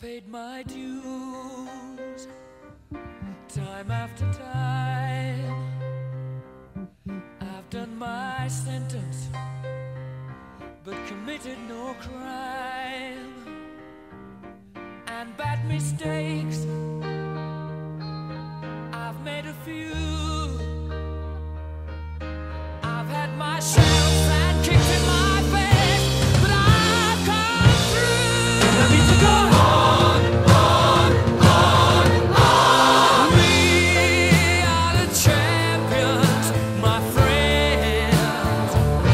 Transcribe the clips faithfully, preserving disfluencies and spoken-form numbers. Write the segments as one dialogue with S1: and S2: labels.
S1: paid my dues time after time. I've done my sentence but committed no crime. And bad mistakes, I've made a few. I've had my share of sand kicked in my face, but I've come through. I need to go on, on, on, on. We are the champions, my friends,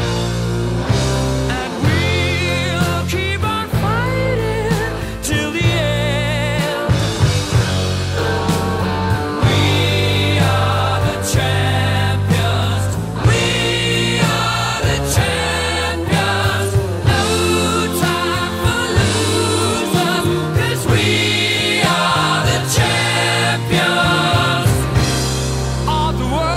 S1: and we'll keep on fighting till the end. We are the champions. We are the champions. No time for losers, 'cause we are the champions of the world.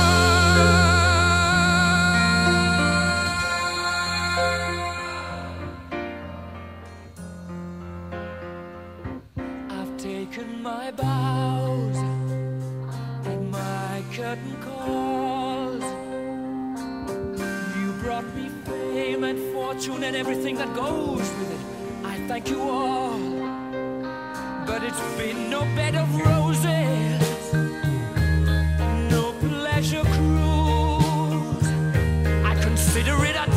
S1: I've taken my bows and my curtain calls. You brought me fame and fortune and everything that goes with it. I thank you all, but it's been no bed of roses, no pleasure cruise. I consider it a